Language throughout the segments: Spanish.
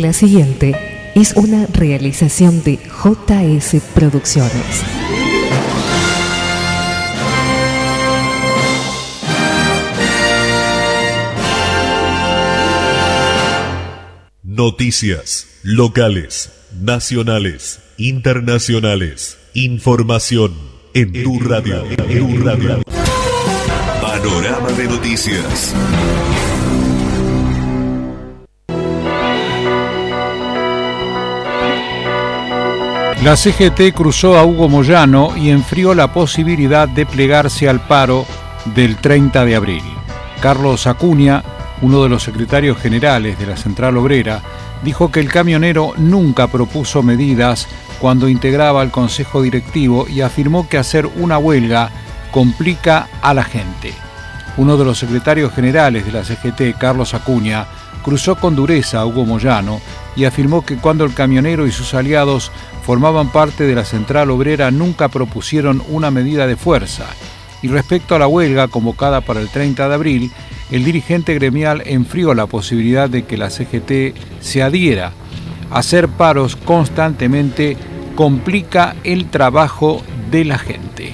La siguiente es una realización de JS Producciones. Noticias locales, nacionales, internacionales. Información en tu radio. Panorama de noticias. La CGT cruzó a Hugo Moyano y enfrió la posibilidad de plegarse al paro del 30 de abril. Carlos Acuña, uno de los secretarios generales de la Central Obrera, dijo que el camionero nunca propuso medidas cuando integraba el Consejo Directivo y afirmó que hacer una huelga complica a la gente. Uno de los secretarios generales de la CGT, Carlos Acuña, cruzó con dureza a Hugo Moyano y afirmó que cuando el camionero y sus aliados formaban parte de la Central Obrera nunca propusieron una medida de fuerza. Y respecto a la huelga convocada para el 30 de abril, el dirigente gremial enfrió la posibilidad de que la CGT se adhiera. Hacer paros constantemente complica el trabajo de la gente.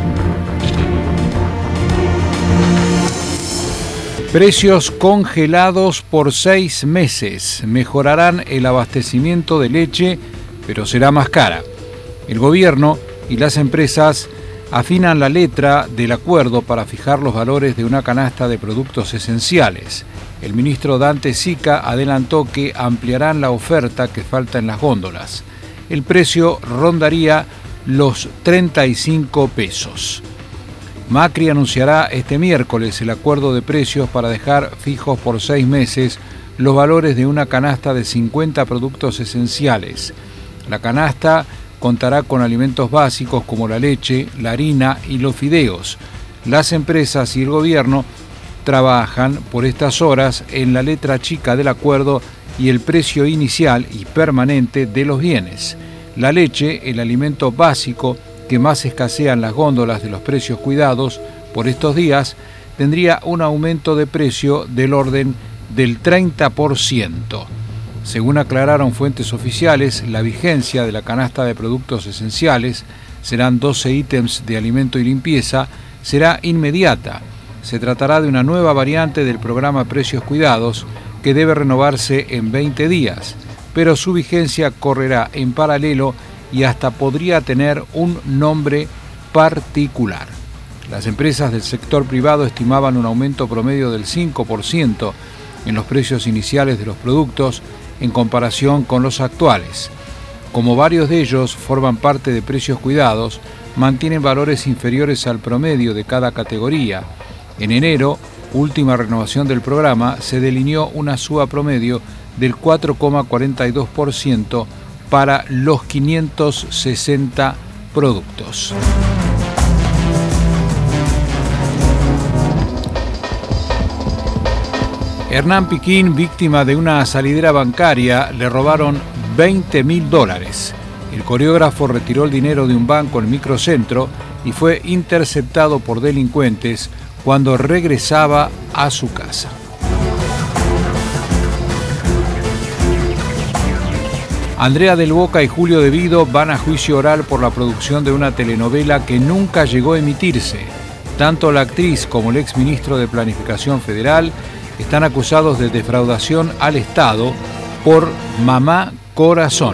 Precios congelados por 6 meses. Mejorarán el abastecimiento de leche, pero será más cara. El gobierno y las empresas afinan la letra del acuerdo para fijar los valores de una canasta de productos esenciales. El ministro Dante Sica adelantó que ampliarán la oferta que falta en las góndolas. El precio rondaría los 35 pesos. Macri anunciará este miércoles el acuerdo de precios para dejar fijos por 6 meses los valores de una canasta de 50 productos esenciales. La canasta contará con alimentos básicos como la leche, la harina y los fideos. Las empresas y el gobierno trabajan por estas horas en la letra chica del acuerdo y el precio inicial y permanente de los bienes. La leche, el alimento básico que más escasea en las góndolas de los precios cuidados por estos días, tendría un aumento de precio del orden del 30%. Según aclararon fuentes oficiales, la vigencia de la canasta de productos esenciales, serán 12 ítems de alimento y limpieza, será inmediata. Se tratará de una nueva variante del programa Precios Cuidados que debe renovarse en 20 días, pero su vigencia correrá en paralelo y hasta podría tener un nombre particular. Las empresas del sector privado estimaban un aumento promedio del 5% en los precios iniciales de los productos en comparación con los actuales. Como varios de ellos forman parte de precios cuidados, mantienen valores inferiores al promedio de cada categoría. En enero, última renovación del programa, se delineó una suba promedio del 4,42% para los 560 productos. Hernán Piquín, víctima de una salidera bancaria, le robaron $20.000. El coreógrafo retiró el dinero de un banco en Microcentro y fue interceptado por delincuentes cuando regresaba a su casa. Andrea del Boca y Julio De Vido van a juicio oral por la producción de una telenovela que nunca llegó a emitirse. Tanto la actriz como el exministro de Planificación Federal están acusados de defraudación al Estado por Mamá Corazón.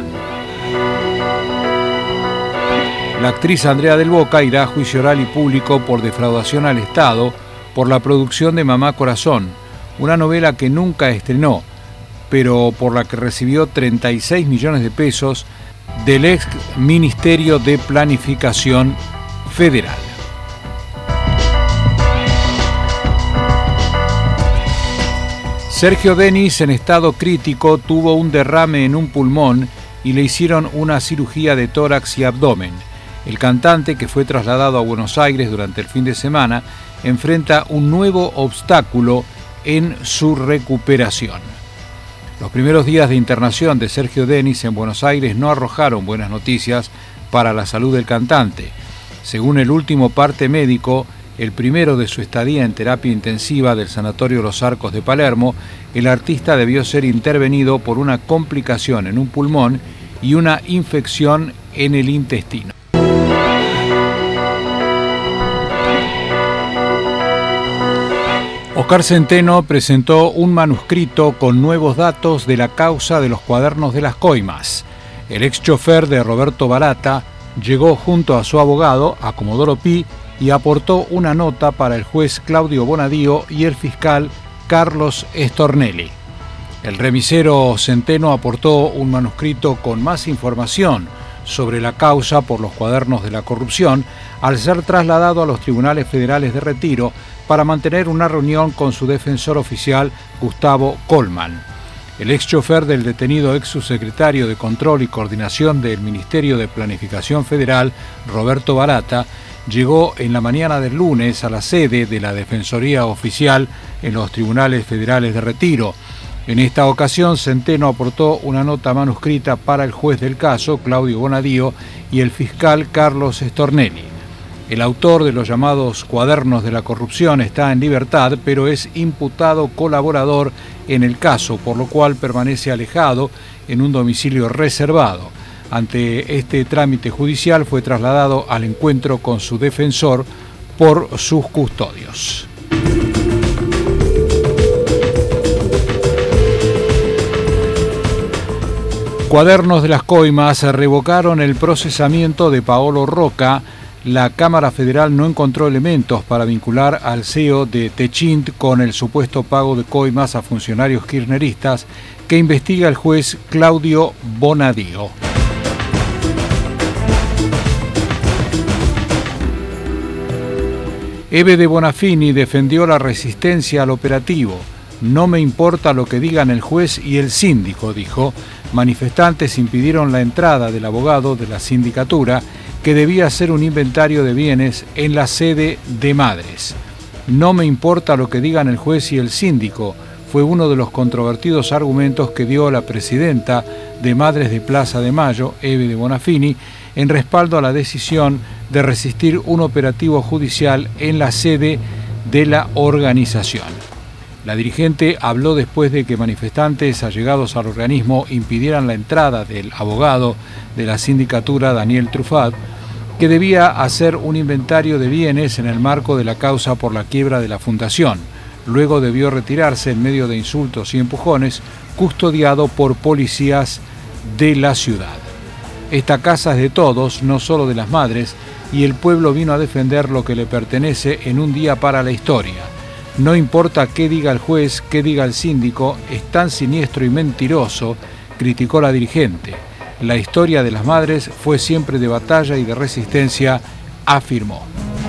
La actriz Andrea del Boca irá a juicio oral y público por defraudación al Estado por la producción de Mamá Corazón, una novela que nunca estrenó, pero por la que recibió 36 millones de pesos del ex Ministerio de Planificación Federal. Sergio Denis, en estado crítico, tuvo un derrame en un pulmón y le hicieron una cirugía de tórax y abdomen. El cantante, que fue trasladado a Buenos Aires durante el fin de semana, enfrenta un nuevo obstáculo en su recuperación. Los primeros días de internación de Sergio Denis en Buenos Aires no arrojaron buenas noticias para la salud del cantante. Según el último parte médico, el primero de su estadía en terapia intensiva del Sanatorio Los Arcos de Palermo, el artista debió ser intervenido por una complicación en un pulmón y una infección en el intestino. Oscar Centeno presentó un manuscrito con nuevos datos de la causa de los cuadernos de las coimas. El ex chofer de Roberto Barata llegó junto a su abogado, a Comodoro Pi, y aportó una nota para el juez Claudio Bonadío y el fiscal Carlos Stornelli. El remisero Centeno aportó un manuscrito con más información sobre la causa por los cuadernos de la corrupción al ser trasladado a los tribunales federales de Retiro para mantener una reunión con su defensor oficial Gustavo Colman. El ex chofer del detenido ex subsecretario de Control y Coordinación del Ministerio de Planificación Federal, Roberto Barata, llegó en la mañana del lunes a la sede de la Defensoría Oficial en los Tribunales Federales de Retiro. En esta ocasión, Centeno aportó una nota manuscrita para el juez del caso, Claudio Bonadío, y el fiscal Carlos Stornelli. El autor de los llamados cuadernos de la corrupción está en libertad, pero es imputado colaborador en el caso, por lo cual permanece alejado en un domicilio reservado. Ante este trámite judicial fue trasladado al encuentro con su defensor por sus custodios. Cuadernos de las coimas revocaron el procesamiento de Paolo Roca. La Cámara Federal no encontró elementos para vincular al CEO de Techint con el supuesto pago de coimas a funcionarios kirchneristas que investiga el juez Claudio Bonadío. Eve de Bonafini defendió la resistencia al operativo. No me importa lo que digan el juez y el síndico, dijo. Manifestantes impidieron la entrada del abogado de la sindicatura que debía hacer un inventario de bienes en la sede de Madres. No me importa lo que digan el juez y el síndico, fue uno de los controvertidos argumentos que dio la presidenta de Madres de Plaza de Mayo, Eve de Bonafini, en respaldo a la decisión de resistir un operativo judicial en la sede de la organización. La dirigente habló después de que manifestantes allegados al organismo impidieran la entrada del abogado de la sindicatura, Daniel Truffat, que debía hacer un inventario de bienes en el marco de la causa por la quiebra de la fundación. Luego debió retirarse en medio de insultos y empujones, custodiado por policías de la ciudad. Esta casa es de todos, no solo de las madres, y el pueblo vino a defender lo que le pertenece en un día para la historia. No importa qué diga el juez, qué diga el síndico, es tan siniestro y mentiroso, criticó la dirigente. La historia de las madres fue siempre de batalla y de resistencia, afirmó.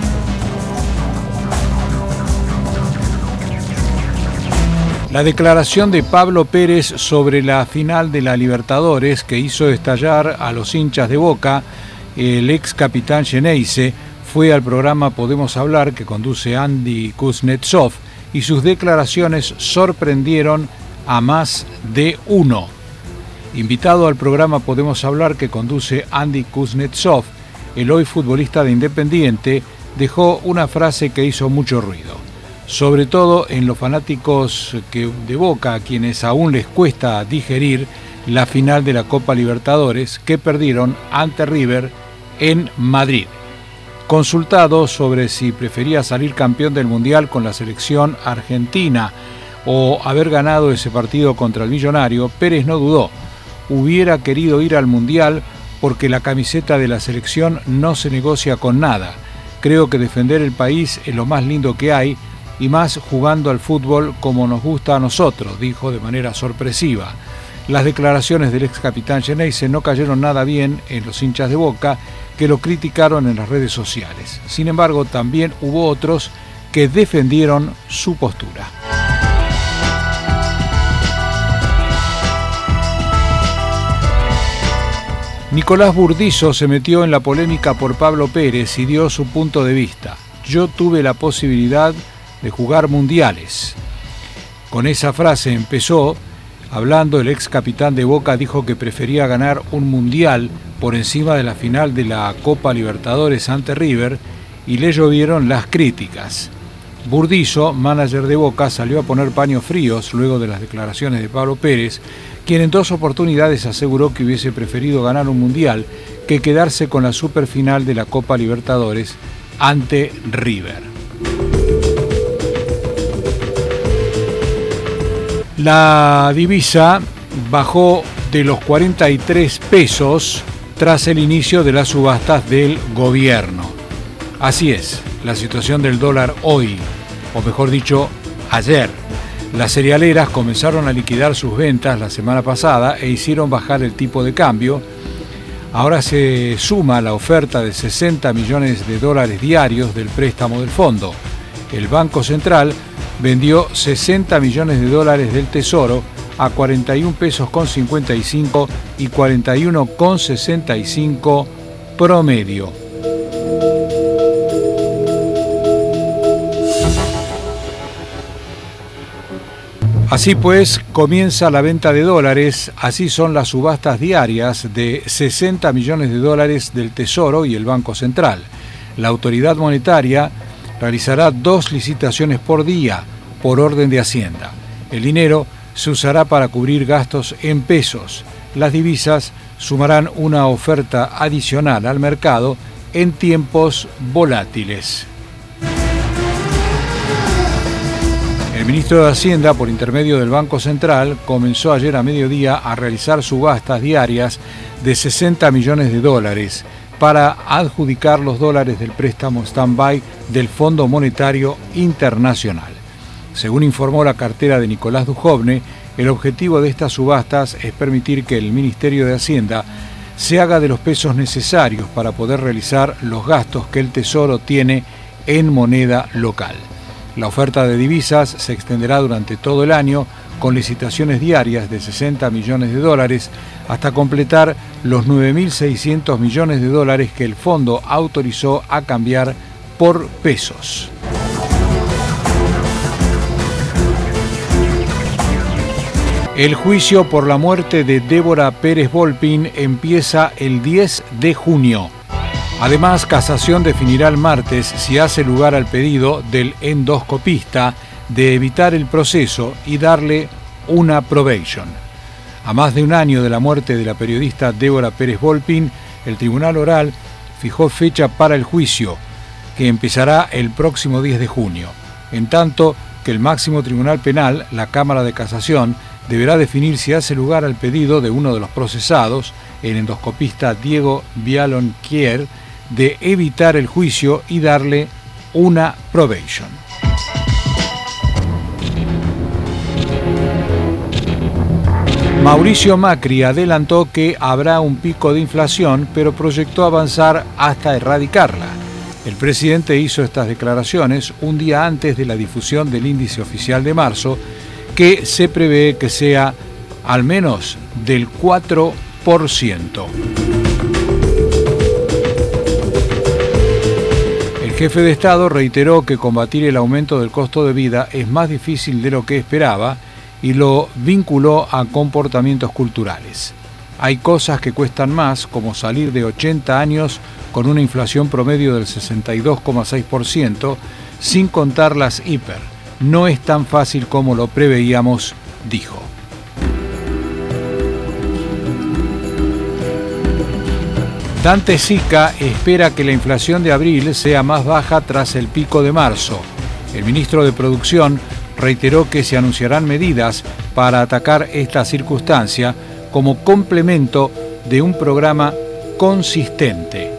La declaración de Pablo Pérez sobre la final de la Libertadores, que hizo estallar a los hinchas de Boca, el ex capitán Geneise, fue al programa Podemos Hablar, que conduce Andy Kuznetsov, y sus declaraciones sorprendieron a más de uno. Invitado al programa Podemos Hablar, que conduce Andy Kuznetsov, el hoy futbolista de Independiente dejó una frase que hizo mucho ruido, sobre todo en los fanáticos de Boca, a quienes aún les cuesta digerir la final de la Copa Libertadores que perdieron ante River en Madrid. Consultado sobre si prefería salir campeón del Mundial con la selección argentina o haber ganado ese partido contra el Millonario, Pérez no dudó. Hubiera querido ir al Mundial porque la camiseta de la selección no se negocia con nada. Creo que defender el país es lo más lindo que hay, y más jugando al fútbol como nos gusta a nosotros, dijo de manera sorpresiva. Las declaraciones del ex capitán Geneise no cayeron nada bien en los hinchas de Boca, que lo criticaron en las redes sociales. Sin embargo, también hubo otros que defendieron su postura. Nicolás Burdizo se metió en la polémica por Pablo Pérez y dio su punto de vista. Yo tuve la posibilidad de jugar mundiales. Con esa frase empezó. Hablando, el ex capitán de Boca dijo que prefería ganar un mundial por encima de la final de la Copa Libertadores ante River y le llovieron las críticas. Burdizo, manager de Boca, salió a poner paños fríos luego de las declaraciones de Pablo Pérez, quien en 2 oportunidades aseguró que hubiese preferido ganar un mundial que quedarse con la superfinal de la Copa Libertadores ante River. La divisa bajó de los 43 pesos tras el inicio de las subastas del gobierno. Así es, la situación del dólar hoy, o mejor dicho, ayer. Las cerealeras comenzaron a liquidar sus ventas la semana pasada e hicieron bajar el tipo de cambio. Ahora se suma la oferta de 60 millones de dólares diarios del préstamo del fondo. El Banco Central vendió 60 millones de dólares del Tesoro a 41 pesos con 55 y 41 con 65 promedio. Así pues, comienza la venta de dólares, así son las subastas diarias de 60 millones de dólares del Tesoro y el Banco Central. La autoridad monetaria realizará 2 licitaciones por día, por orden de Hacienda. El dinero se usará para cubrir gastos en pesos. Las divisas sumarán una oferta adicional al mercado en tiempos volátiles. El ministro de Hacienda, por intermedio del Banco Central, comenzó ayer a mediodía a realizar subastas diarias de 60 millones de dólares para adjudicar los dólares del préstamo stand-by del Fondo Monetario Internacional. Según informó la cartera de Nicolás Dujovne, el objetivo de estas subastas es permitir que el Ministerio de Hacienda se haga de los pesos necesarios para poder realizar los gastos que el Tesoro tiene en moneda local. La oferta de divisas se extenderá durante todo el año con licitaciones diarias de 60 millones de dólares hasta completar los 9.600 millones de dólares que el fondo autorizó a cambiar por pesos. El juicio por la muerte de Débora Pérez Volpin empieza el 10 de junio. Además, casación definirá el martes si hace lugar al pedido del endoscopista de evitar el proceso y darle una probation. A más de un año de la muerte de la periodista Débora Pérez Volpin, el Tribunal Oral fijó fecha para el juicio, que empezará el próximo 10 de junio. En tanto que el máximo tribunal penal, la Cámara de Casación, deberá definir si hace lugar al pedido de uno de los procesados, el endoscopista Diego Vialonquier, de evitar el juicio y darle una probation. Mauricio Macri adelantó que habrá un pico de inflación, pero proyectó avanzar hasta erradicarla. El presidente hizo estas declaraciones un día antes de la difusión del índice oficial de marzo, que se prevé que sea al menos del 4%. El jefe de Estado reiteró que combatir el aumento del costo de vida es más difícil de lo que esperaba y lo vinculó a comportamientos culturales. Hay cosas que cuestan más, como salir de 80 años con una inflación promedio del 62,6%, sin contar las hiper. No es tan fácil como lo preveíamos, dijo. Dante Sica espera que la inflación de abril sea más baja tras el pico de marzo. El ministro de Producción reiteró que se anunciarán medidas para atacar esta circunstancia como complemento de un programa consistente.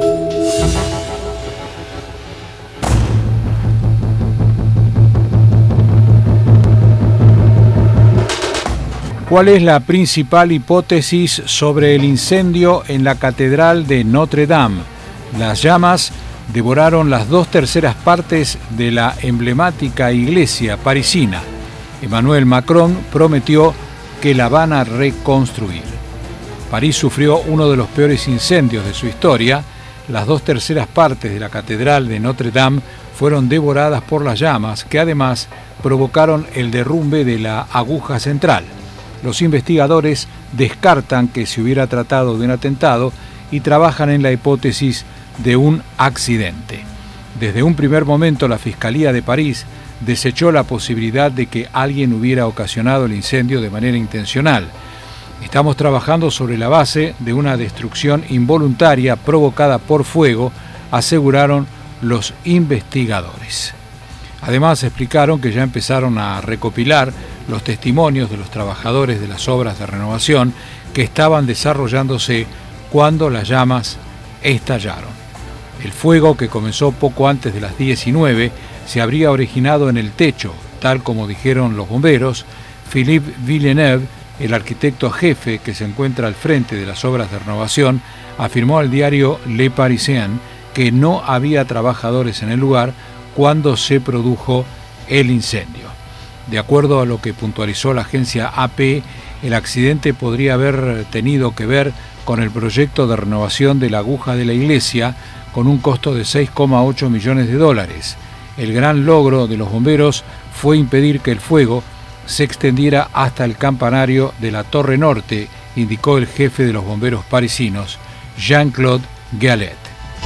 ¿Cuál es la principal hipótesis sobre el incendio en la Catedral de Notre Dame? Las llamas devoraron las 2/3 partes de la emblemática iglesia parisina. Emmanuel Macron prometió que la van a reconstruir. París sufrió uno de los peores incendios de su historia. Las 2/3 partes de la Catedral de Notre Dame fueron devoradas por las llamas, que además provocaron el derrumbe de la aguja central. Los investigadores descartan que se hubiera tratado de un atentado y trabajan en la hipótesis de un accidente. Desde un primer momento, la Fiscalía de París desechó la posibilidad de que alguien hubiera ocasionado el incendio de manera intencional. Estamos trabajando sobre la base de una destrucción involuntaria provocada por fuego, aseguraron los investigadores. Además, explicaron que ya empezaron a recopilar los testimonios de los trabajadores de las obras de renovación que estaban desarrollándose cuando las llamas estallaron. El fuego, que comenzó poco antes de las 19, se habría originado en el techo, tal como dijeron los bomberos. Philippe Villeneuve, el arquitecto jefe que se encuentra al frente de las obras de renovación, afirmó al diario Le Parisien que no había trabajadores en el lugar cuando se produjo el incendio. De acuerdo a lo que puntualizó la agencia AP, el accidente podría haber tenido que ver con el proyecto de renovación de la aguja de la iglesia, con un costo de $6,8 millones. El gran logro de los bomberos fue impedir que el fuego se extendiera hasta el campanario de la Torre Norte, indicó el jefe de los bomberos parisinos, Jean-Claude Gallet.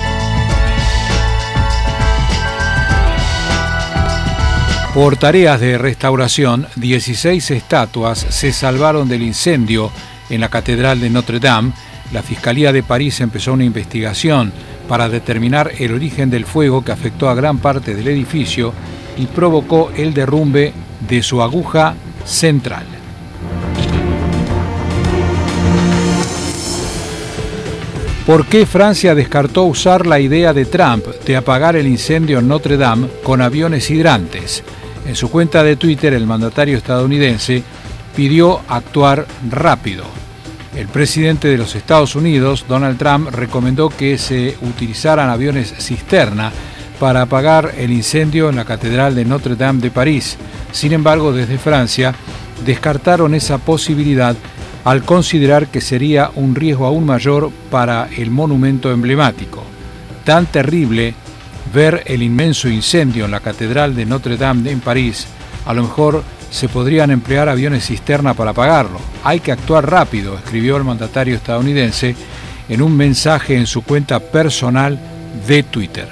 Por tareas de restauración, 16 estatuas se salvaron del incendio en la Catedral de Notre Dame. La Fiscalía de París empezó una investigación para determinar el origen del fuego que afectó a gran parte del edificio y provocó el derrumbe de su aguja central. ¿Por qué Francia descartó usar la idea de Trump de apagar el incendio en Notre Dame con aviones hidrantes? En su cuenta de Twitter, el mandatario estadounidense pidió actuar rápido. El presidente de los Estados Unidos, Donald Trump, recomendó que se utilizaran aviones cisterna para apagar el incendio en la Catedral de Notre Dame de París. Sin embargo, desde Francia descartaron esa posibilidad al considerar que sería un riesgo aún mayor para el monumento emblemático. Tan terrible ver el inmenso incendio en la Catedral de Notre Dame en París, a lo mejor se podrían emplear aviones cisterna para apagarlo. Hay que actuar rápido, escribió el mandatario estadounidense en un mensaje en su cuenta personal de Twitter.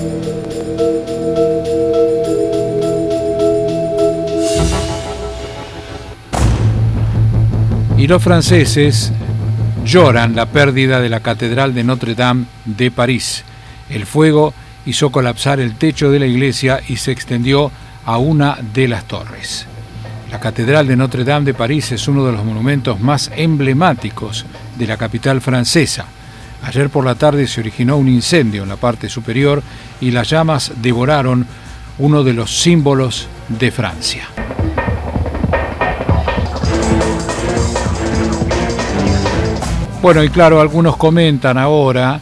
Y los franceses lloran la pérdida de la Catedral de Notre Dame de París. El fuego hizo colapsar el techo de la iglesia y se extendió a una de las torres. La Catedral de Notre Dame de París es uno de los monumentos más emblemáticos de la capital francesa. Ayer por la tarde se originó un incendio en la parte superior y las llamas devoraron uno de los símbolos de Francia. Bueno, y claro, algunos comentan ahora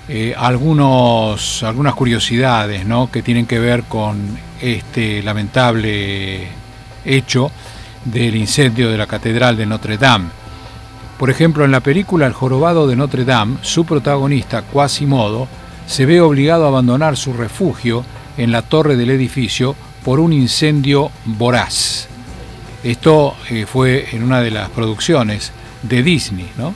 algunas curiosidades, ¿no?, que tienen que ver con este lamentable hecho del incendio de la Catedral de Notre Dame. Por ejemplo, en la película El jorobado de Notre Dame, su protagonista, Quasimodo, se ve obligado a abandonar su refugio en la torre del edificio por un incendio voraz. Esto fue en una de las producciones de Disney, ¿no?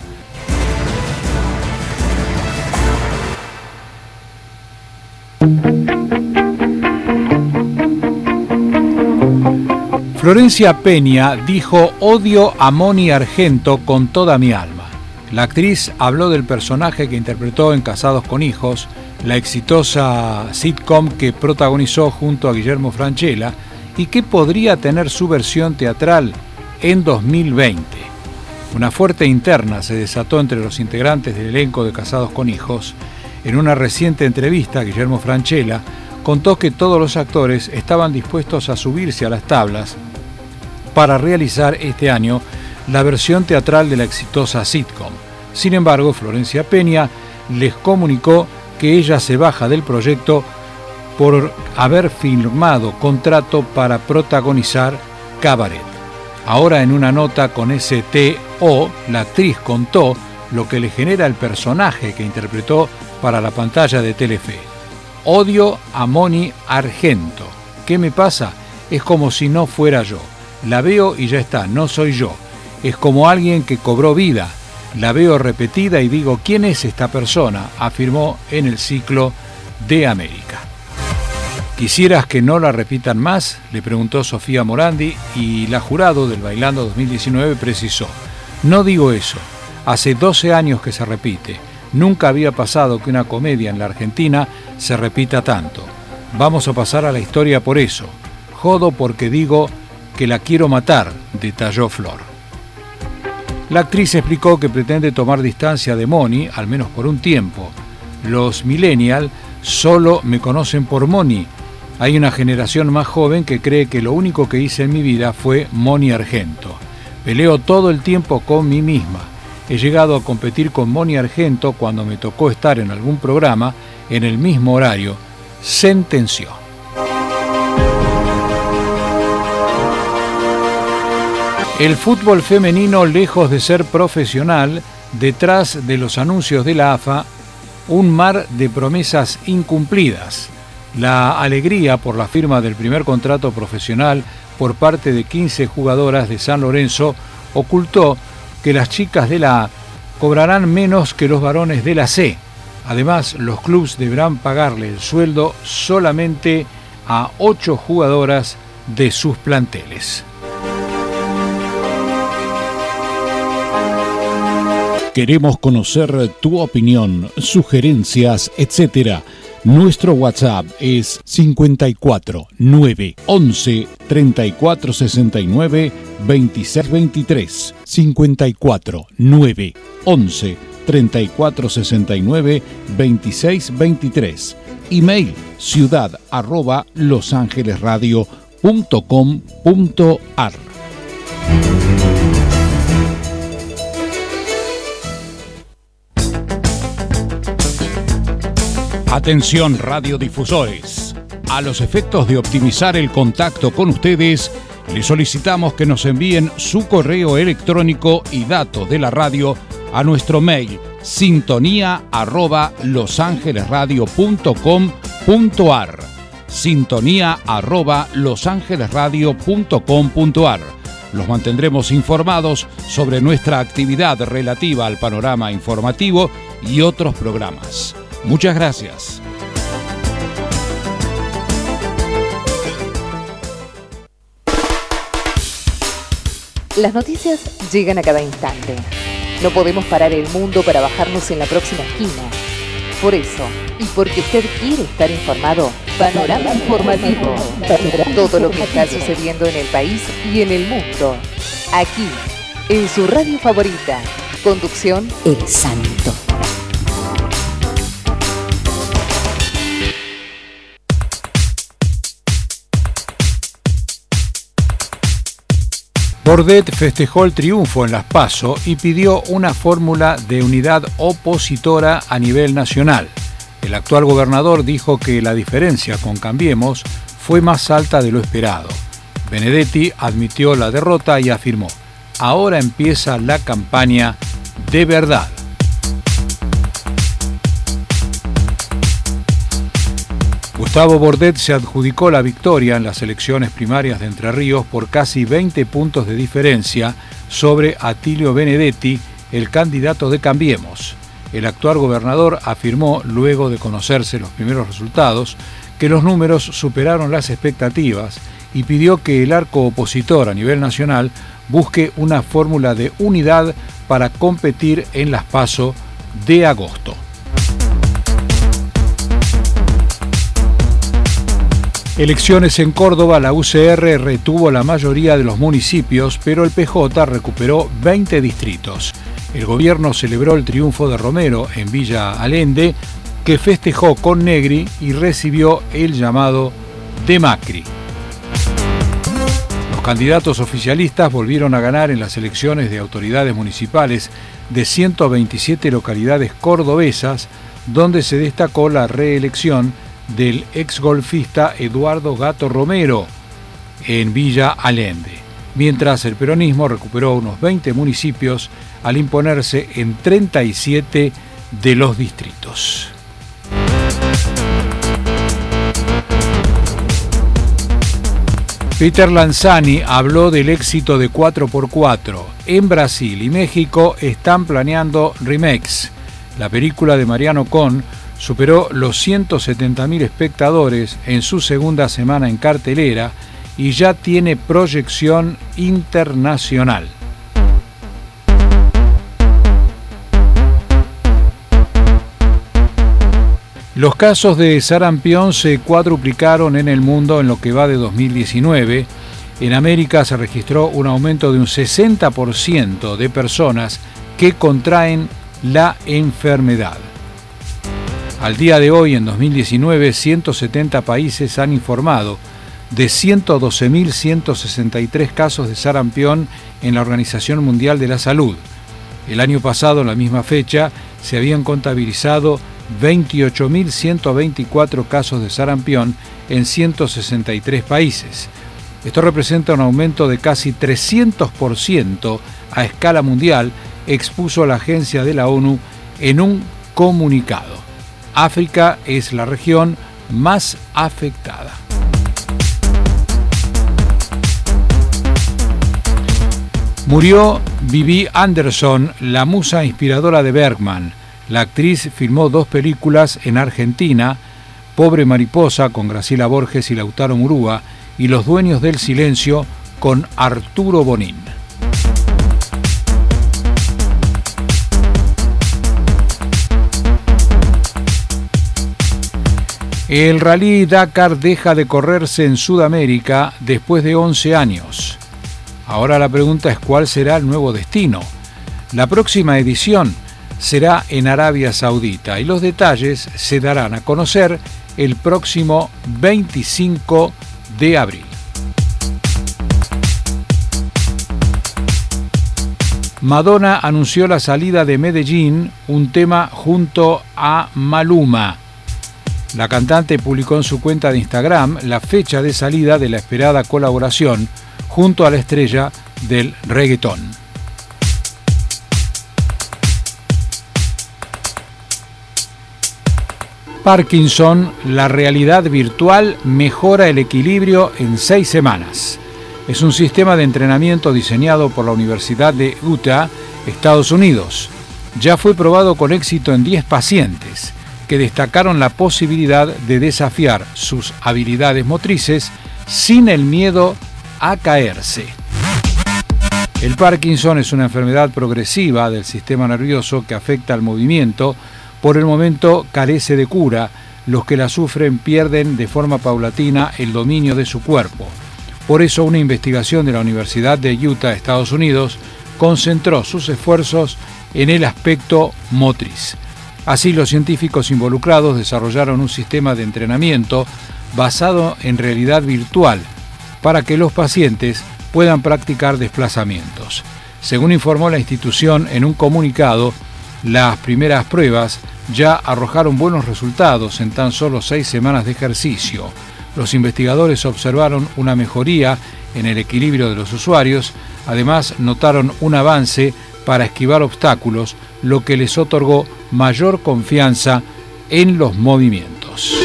Florencia Peña dijo: odio a Moni Argento con toda mi alma. La actriz habló del personaje que interpretó en Casados con Hijos, la exitosa sitcom que protagonizó junto a Guillermo Francella y que podría tener su versión teatral en 2020. Una fuerte interna se desató entre los integrantes del elenco de Casados con Hijos. En una reciente entrevista, Guillermo Francella contó que todos los actores estaban dispuestos a subirse a las tablas para realizar este año la versión teatral de la exitosa sitcom. Sin embargo, Florencia Peña les comunicó que ella se baja del proyecto por haber firmado contrato para protagonizar Cabaret. Ahora, en una nota con STO, la actriz contó lo que le genera el personaje que interpretó para la pantalla de Telefe. Odio a Moni Argento. ¿Qué me pasa? Es como si no fuera yo. La veo y ya está, no soy yo. Es como alguien que cobró vida. La veo repetida y digo, ¿quién es esta persona?, afirmó en el ciclo de América. ¿Quisieras que no la repitan más?, le preguntó Sofía Morandi, y la jurado del Bailando 2019 precisó: no digo eso, hace 12 años que se repite, nunca había pasado que una comedia en la Argentina se repita tanto. Vamos a pasar a la historia por eso. Jodo porque digo que la quiero matar, detalló Flor. La actriz explicó que pretende tomar distancia de Moni, al menos por un tiempo. Los millennials solo me conocen por Moni. Hay una generación más joven que cree que lo único que hice en mi vida fue Moni Argento. Peleo todo el tiempo con mí misma. He llegado a competir con Moni Argento cuando me tocó estar en algún programa en el mismo horario, sentenció. El fútbol femenino, lejos de ser profesional, detrás de los anuncios de la AFA, un mar de promesas incumplidas. La alegría por la firma del primer contrato profesional por parte de 15 jugadoras de San Lorenzo ocultó que las chicas de la A cobrarán menos que los varones de la C. Además, los clubes deberán pagarle el sueldo solamente a 8 jugadoras de sus planteles. Queremos conocer tu opinión, sugerencias, etc. Nuestro WhatsApp es 54 9 11 34 69 26 23. 54 9 11 34 69 26 23. Email ciudad@losangelesradio.com.ar. Atención radiodifusores. A los efectos de optimizar el contacto con ustedes, les solicitamos que nos envíen su correo electrónico y datos de la radio a nuestro mail sintonía@losangelesradio.com.ar. sintonía@losangelesradio.com.ar. Los mantendremos informados sobre nuestra actividad relativa al panorama informativo y otros programas. Muchas gracias. Las noticias llegan a cada instante. No podemos parar el mundo para bajarnos en la próxima esquina. Por eso, y porque usted quiere estar informado, Panorama Informativo. Todo lo que está sucediendo en el país y en el mundo. Aquí, en su radio favorita. Conducción, El Santo. Bordet festejó el triunfo en las PASO y pidió una fórmula de unidad opositora a nivel nacional. El actual gobernador dijo que la diferencia con Cambiemos fue más alta de lo esperado. Benedetti admitió la derrota y afirmó: ahora empieza la campaña de verdad. Gustavo Bordet se adjudicó la victoria en las elecciones primarias de Entre Ríos por casi 20 puntos de diferencia sobre Atilio Benedetti, el candidato de Cambiemos. El actual gobernador afirmó, luego de conocerse los primeros resultados, que los números superaron las expectativas y pidió que el arco opositor a nivel nacional busque una fórmula de unidad para competir en las PASO de agosto. Elecciones en Córdoba, la UCR retuvo la mayoría de los municipios, pero el PJ recuperó 20 distritos. El gobierno celebró el triunfo de Romero en Villa Allende, que festejó con Negri y recibió el llamado de Macri. Los candidatos oficialistas volvieron a ganar en las elecciones de autoridades municipales de 127 localidades cordobesas, donde se destacó la reelección del exgolfista Eduardo Gato Romero en Villa Allende, mientras el peronismo recuperó unos 20 municipios al imponerse en 37 de los distritos. Peter Lanzani habló del éxito de 4x4. En Brasil y México están planeando remakes. La película de Mariano Con Superó los 170.000 espectadores en su segunda semana en cartelera y ya tiene proyección internacional. Los casos de sarampión se cuadruplicaron en el mundo en lo que va de 2019. En América se registró un aumento de un 60% de personas que contraen la enfermedad. Al día de hoy, en 2019, 170 países han informado de 112.163 casos de sarampión en la Organización Mundial de la Salud. El año pasado, en la misma fecha, se habían contabilizado 28.124 casos de sarampión en 163 países. Esto representa un aumento de casi 300% a escala mundial, expuso la agencia de la ONU en un comunicado. África es la región más afectada. Murió Bibi Andersson, la musa inspiradora de Bergman. La actriz filmó 2 películas en Argentina, Pobre Mariposa con Graciela Borges y Lautaro Murúa, y Los Dueños del Silencio con Arturo Bonín. El Rally Dakar deja de correrse en Sudamérica después de 11 años. Ahora la pregunta es cuál será el nuevo destino. La próxima edición será en Arabia Saudita y los detalles se darán a conocer el próximo 25 de abril. Madonna anunció la salida de Medellín, un tema junto a Maluma. La cantante publicó en su cuenta de Instagram la fecha de salida de la esperada colaboración junto a la estrella del reggaetón. Parkinson, la realidad virtual mejora el equilibrio en 6 semanas. Es un sistema de entrenamiento diseñado por la Universidad de Utah, Estados Unidos. Ya fue probado con éxito en 10 pacientes que destacaron la posibilidad de desafiar sus habilidades motrices sin el miedo a caerse. El Parkinson es una enfermedad progresiva del sistema nervioso que afecta al movimiento. Por el momento carece de cura. Los que la sufren pierden de forma paulatina el dominio de su cuerpo. Por eso una investigación de la Universidad de Utah, Estados Unidos, concentró sus esfuerzos en el aspecto motriz. Así, los científicos involucrados desarrollaron un sistema de entrenamiento basado en realidad virtual para que los pacientes puedan practicar desplazamientos. Según informó la institución en un comunicado, las primeras pruebas ya arrojaron buenos resultados en tan solo 6 semanas de ejercicio. Los investigadores observaron una mejoría en el equilibrio de los usuarios. Además, notaron un avance para esquivar obstáculos, lo que les otorgó mayor confianza en los movimientos.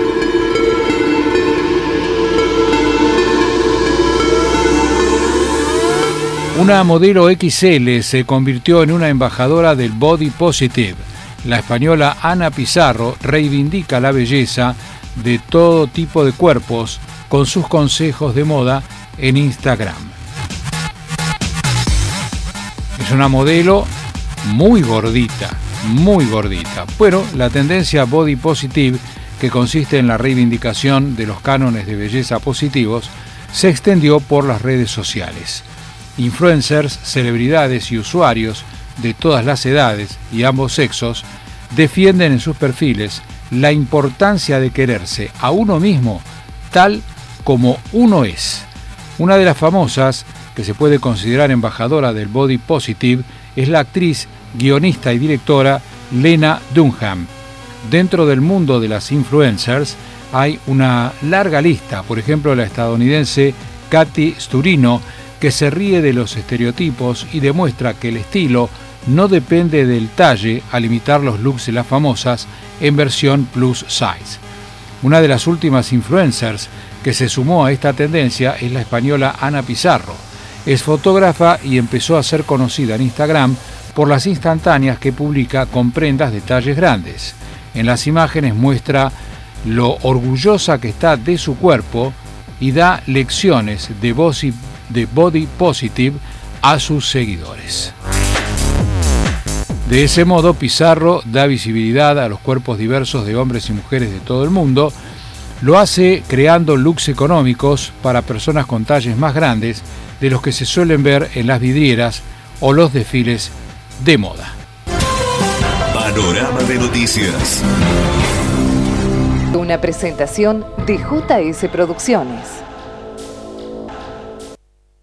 Una modelo XL se convirtió en una embajadora del Body Positive. La española Ana Pizarro reivindica la belleza de todo tipo de cuerpos con sus consejos de moda en Instagram. Es una modelo muy gordita. Bueno, la tendencia Body Positive, que consiste en la reivindicación de los cánones de belleza positivos, se extendió por las redes sociales. Influencers, celebridades y usuarios de todas las edades y ambos sexos defienden en sus perfiles la importancia de quererse a uno mismo tal como uno es. Una de las famosas, que se puede considerar embajadora del Body Positive, es la actriz, guionista y directora Lena Dunham. Dentro del mundo de las influencers hay una larga lista, por ejemplo la estadounidense Katy Sturino, que se ríe de los estereotipos y demuestra que el estilo no depende del talle al imitar los looks de las famosas en versión plus size. Una de las últimas influencers que se sumó a esta tendencia es la española Ana Pizarro. Es fotógrafa y empezó a ser conocida en Instagram por las instantáneas que publica con prendas de talles grandes. En las imágenes muestra lo orgullosa que está de su cuerpo y da lecciones de body positive a sus seguidores. De ese modo, Pizarro da visibilidad a los cuerpos diversos de hombres y mujeres de todo el mundo. Lo hace creando looks económicos para personas con talles más grandes de los que se suelen ver en las vidrieras o los desfiles de moda. Panorama de noticias. Una presentación de JS Producciones.